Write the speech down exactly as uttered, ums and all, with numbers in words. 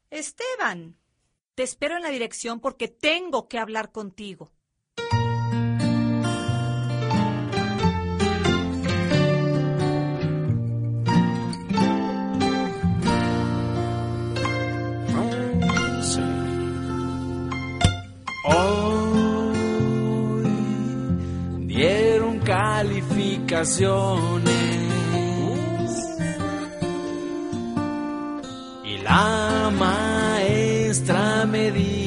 Esteban, te espero en la dirección porque tengo que hablar contigo. Hoy dieron calificaciones y la maestra me dijo